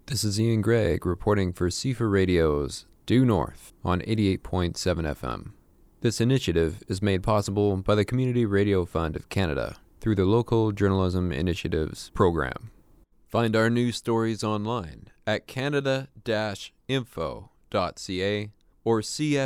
This is Ian Gregg reporting for CFA Radio's Due North on 88.7 FM. This initiative is made possible by the Community Radio Fund of Canada through the Local Journalism Initiatives program. Find our news stories online at canada-info.ca or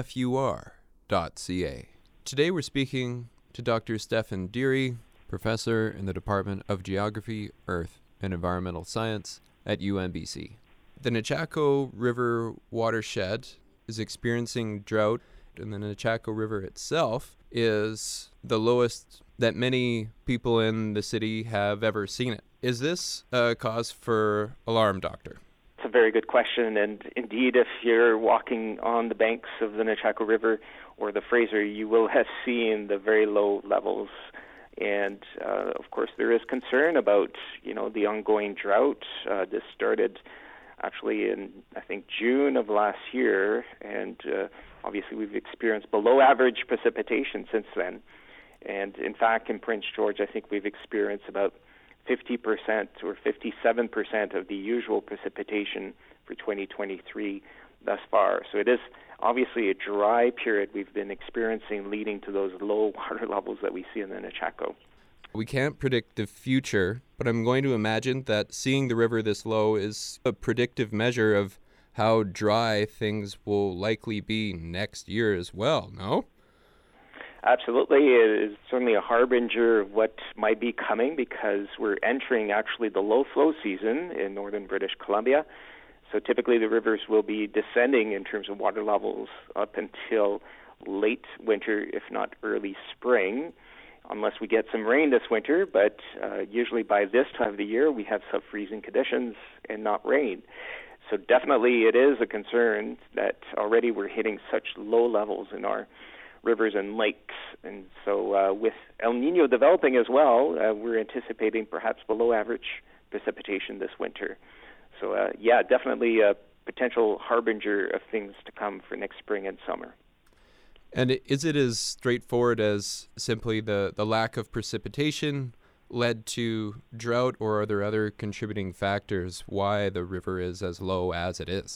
cfur.ca. Today we're speaking to Dr. Stephan Deary, professor in the Department of Geography, Earth, and Environmental Science at UNBC. The Nechako River watershed is experiencing drought, and the Nechako River itself is the lowest that many people in the city have ever seen it. Is this a cause for alarm, Doctor? It's a very good question, and indeed, if you're walking on the banks of the Nechako River or the Fraser, you will have seen the very low levels. And, of course, there is concern about, the ongoing drought. This started actually in, I think, June of last year, and obviously we've experienced below-average precipitation since then. And, in fact, in Prince George, I think we've experienced about 50% or 57% of the usual precipitation for 2023 thus far. So it is obviously a dry period we've been experiencing, leading to those low water levels that we see in the Nechako. We can't predict the future, but I'm going to imagine that seeing the river this low is a predictive measure of how dry things will likely be next year as well, no? Absolutely. It is certainly a harbinger of what might be coming, because we're entering actually the low flow season in northern British Columbia. So typically the rivers will be descending in terms of water levels up until late winter, if not early spring, unless we get some rain this winter. But usually by this time of the year, we have sub-freezing conditions and not rain. So definitely it is a concern that already we're hitting such low levels in our rivers and lakes. And so with El Nino developing as well, we're anticipating perhaps below average precipitation this winter. So, definitely a potential harbinger of things to come for next spring and summer. And is it as straightforward as simply the lack of precipitation led to drought, or are there other contributing factors why the river is as low as it is?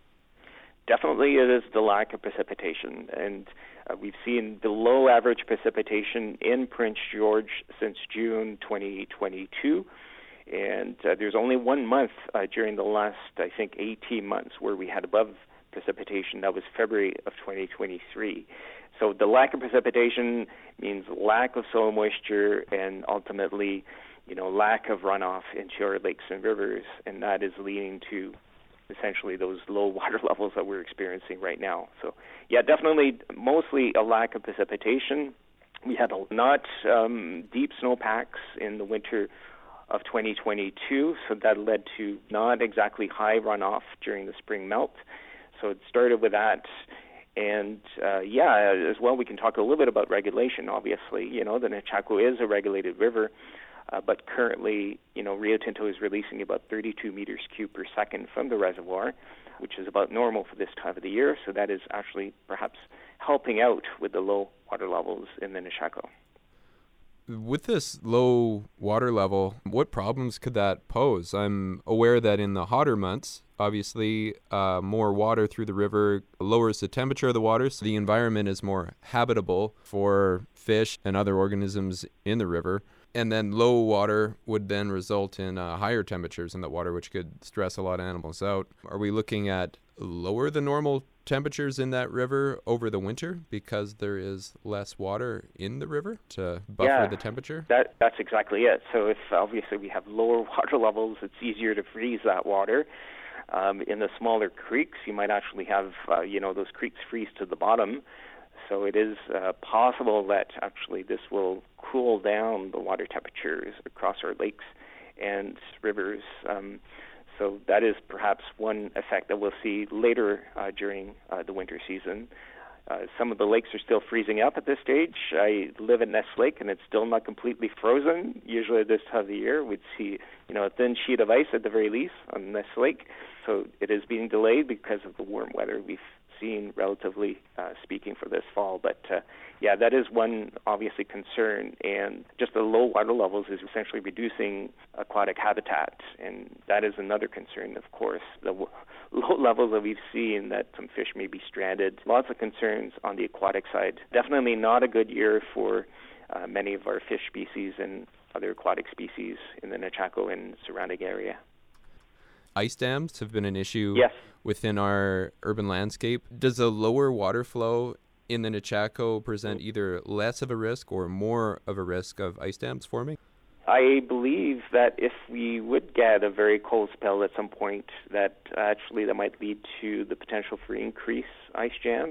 Definitely it is the lack of precipitation. And we've seen below average precipitation in Prince George since June 2022. And there's only 1 month during the last, I think, 18 months where we had above precipitation. That was February of 2023. So the lack of precipitation means lack of soil moisture and ultimately, lack of runoff into our lakes and rivers. And that is leading to essentially those low water levels that we're experiencing right now. So, definitely mostly a lack of precipitation. We had not deep snowpacks in the winter of 2022, so that led to not exactly high runoff during the spring melt. So it started with that. And as well, we can talk a little bit about regulation, obviously. The Nechako is a regulated river, but currently, Rio Tinto is releasing about 32 meters cubed per second from the reservoir, which is about normal for this time of the year. So that is actually perhaps helping out with the low water levels in the Nechako. With this low water level, what problems could that pose? I'm aware that in the hotter months, obviously, more water through the river lowers the temperature of the water, so the environment is more habitable for fish and other organisms in the river. And then low water would then result in higher temperatures in the water, which could stress a lot of animals out. Are we looking at lower than normal temperatures in that river over the winter because there is less water in the river to buffer the temperature? That's exactly it. So if obviously we have lower water levels, it's easier to freeze that water. In the smaller creeks, you might actually have, those creeks freeze to the bottom. So it is possible that actually this will cool down the water temperatures across our lakes and rivers. So that is perhaps one effect that we'll see later during the winter season. Some of the lakes are still freezing up at this stage. I live at Ness Lake, and it's still not completely frozen. Usually at this time of the year, we'd see, a thin sheet of ice at the very least on Ness Lake. So it is being delayed because of the warm weather we've seen, relatively speaking, for this fall. But that is one obviously concern. And just the low water levels is essentially reducing aquatic habitat, and that is another concern, of course. The low levels that we've seen, that some fish may be stranded. Lots of concerns on the aquatic side. Definitely not a good year for many of our fish species and other aquatic species in the Nechako and surrounding area. Ice dams have been an issue Yes. within our urban landscape. Does a lower water flow in the Nechako present either less of a risk or more of a risk of ice dams forming? I believe that if we would get a very cold spell at some point, that might lead to the potential for increased ice jams.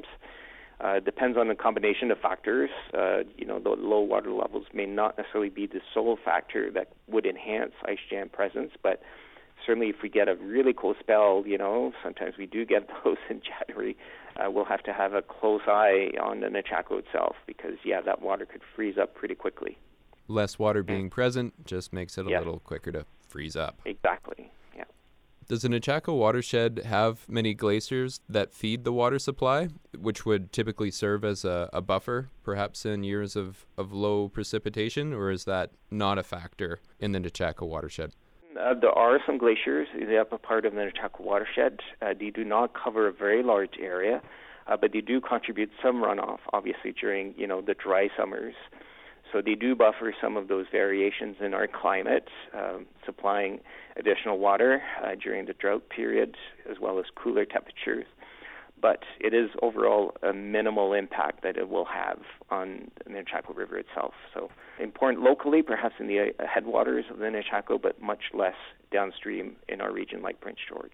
Depends on the combination of factors. The low water levels may not necessarily be the sole factor that would enhance ice jam presence, but certainly if we get a really cold spell, sometimes we do get those in January, we'll have to have a close eye on the Nechako itself because, that water could freeze up pretty quickly. Less water being present just makes it a little quicker to freeze up. Exactly, yeah. Does the Nechako watershed have many glaciers that feed the water supply, which would typically serve as a buffer, perhaps in years of low precipitation, or is that not a factor in the Nechako watershed? There are some glaciers in the upper part of the Nechako watershed. They do not cover a very large area, but they do contribute some runoff, obviously, during, the dry summers. So they do buffer some of those variations in our climate, supplying additional water during the drought period, as well as cooler temperatures. But it is overall a minimal impact that it will have on the Nechako River itself. So important locally, perhaps in the headwaters of the Nechako, but much less downstream in our region like Prince George.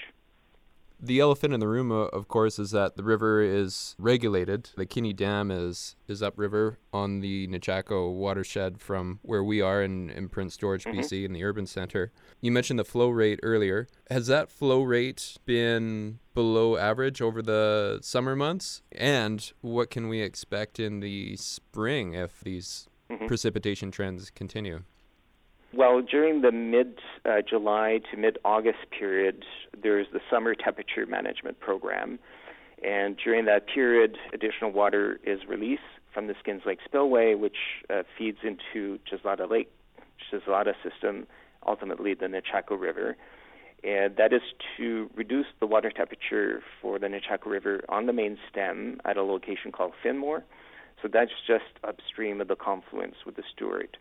The elephant in the room, of course, is that the river is regulated. The Kinney Dam is upriver on the Nechako watershed from where we are in Prince George, BC, in the urban center. You mentioned the flow rate earlier. Has that flow rate been below average over the summer months? And what can we expect in the spring if these precipitation trends continue? Well, during the mid-July to mid-August period, there's the Summer Temperature Management Program. And during that period, additional water is released from the Skins Lake Spillway, which feeds into Chislata Lake, Chislata system, ultimately the Nechako River. And that is to reduce the water temperature for the Nechako River on the main stem at a location called Finmore. So that's just upstream of the confluence with the Stewart.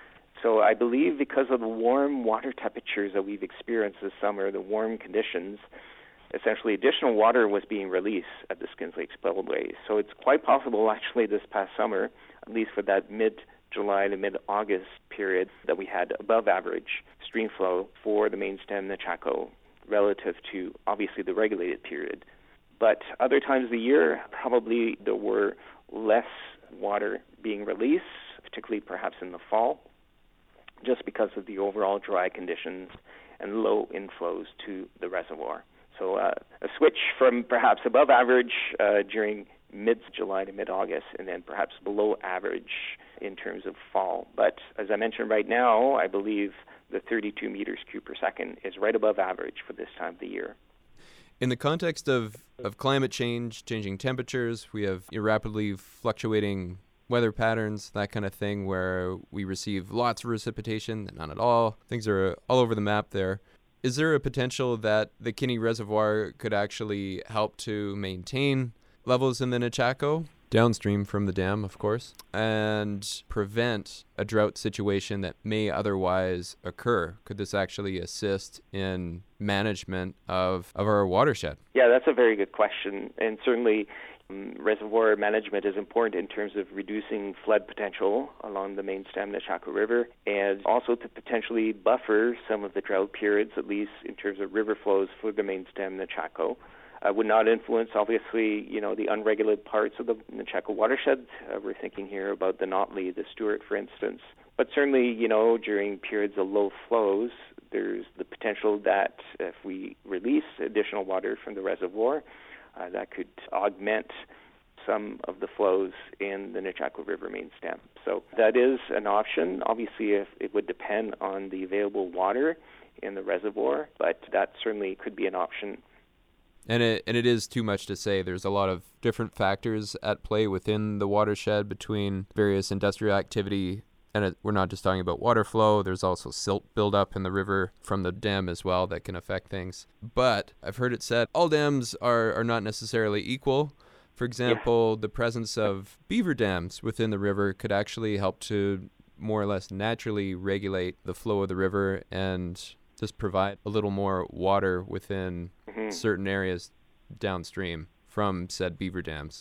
So I believe because of the warm water temperatures that we've experienced this summer, the warm conditions, essentially additional water was being released at the Skins Lake Spillway. So it's quite possible actually this past summer, at least for that mid-July to mid-August period, that we had above average stream flow for the main stem Nechako relative to obviously the regulated period. But other times of the year, probably there were less water being released, particularly perhaps in the fall, just because of the overall dry conditions and low inflows to the reservoir. So a switch from perhaps above average during mid-July to mid-August, and then perhaps below average in terms of fall. But as I mentioned right now, I believe the 32 meters cubed per second is right above average for this time of the year. In the context of climate change, changing temperatures, we have rapidly fluctuating weather patterns, that kind of thing, where we receive lots of precipitation, then none at all. Things are all over the map there. Is there a potential that the Kinney Reservoir could actually help to maintain levels in the Nechako, downstream from the dam, of course, and prevent a drought situation that may otherwise occur? Could this actually assist in management of our watershed? Yeah, that's a very good question. And certainly reservoir management is important in terms of reducing flood potential along the main stem Nechako River, and also to potentially buffer some of the drought periods, at least in terms of river flows for the main stem Nechako. Would not influence, obviously, the unregulated parts of the Nechako watershed. We're thinking here about the Notley, the Stewart, for instance. But certainly, during periods of low flows, there's the potential that if we release additional water from the reservoir, that could augment some of the flows in the Nechako River main stem. So that is an option. Obviously, if it would depend on the available water in the reservoir, but that certainly could be an option. And it is too much to say. There's a lot of different factors at play within the watershed between various industrial activity. And we're not just talking about water flow. There's also silt buildup in the river from the dam as well that can affect things. But I've heard it said all dams are not necessarily equal. For example, the presence of beaver dams within the river could actually help to more or less naturally regulate the flow of the river and just provide a little more water within certain areas downstream from said beaver dams.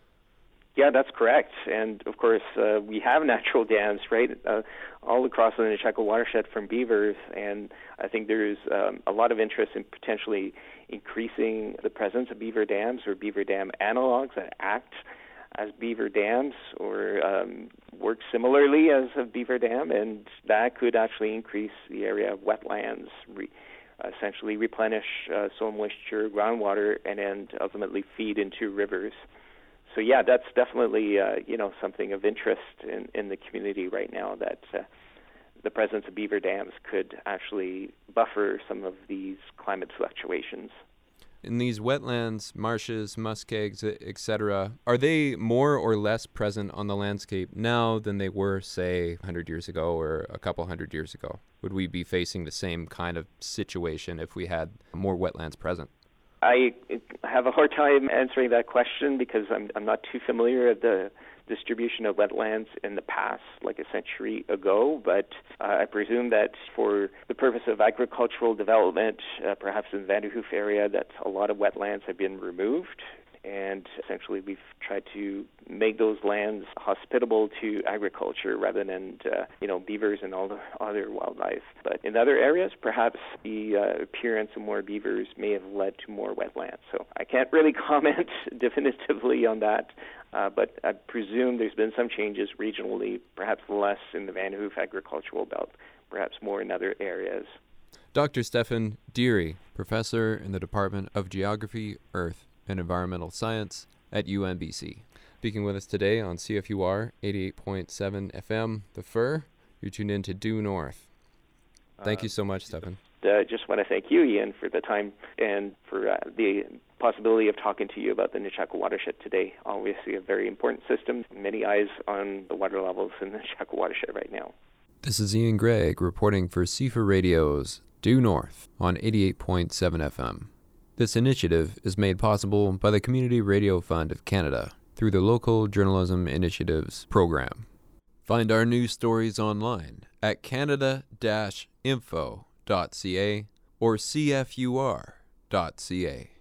Yeah, that's correct. And of course, we have natural dams, right, all across the Nechako watershed from beavers. And I think there's a lot of interest in potentially increasing the presence of beaver dams or beaver dam analogs that act as beaver dams or work similarly as a beaver dam. And that could actually increase the area of wetlands, essentially replenish soil moisture, groundwater, and ultimately feed into rivers. So yeah, that's definitely something of interest in the community right now, that the presence of beaver dams could actually buffer some of these climate fluctuations. In these wetlands, marshes, muskegs, etc., are they more or less present on the landscape now than they were, say, 100 years ago or a couple hundred years ago? Would we be facing the same kind of situation if we had more wetlands present? I have a hard time answering that question because I'm not too familiar with the distribution of wetlands in the past, like a century ago, but I presume that for the purpose of agricultural development, perhaps in the Vanderhoof area, that a lot of wetlands have been removed, and essentially we've tried to make those lands hospitable to agriculture rather than beavers and all the other wildlife. But in other areas, perhaps the appearance of more beavers may have led to more wetlands. So I can't really comment definitively on that, but I presume there's been some changes regionally, perhaps less in the Vanderhoof agricultural belt, perhaps more in other areas. Dr. Stefan Deary, professor in the Department of Geography, Earth, and Environmental Science at UNBC. Speaking with us today on CFUR 88.7 FM, The Fur. You're tuned in to Due North. Thank you so much, Stefan. I just want to thank you, Ian, for the time and for the possibility of talking to you about the Nechako watershed today. Obviously a very important system. Many eyes on the water levels in the Nechako watershed right now. This is Ian Gregg reporting for CFUR Radio's Due North on 88.7 FM. This initiative is made possible by the Community Radio Fund of Canada through the Local Journalism Initiatives program. Find our news stories online at canada-info.ca or cfur.ca.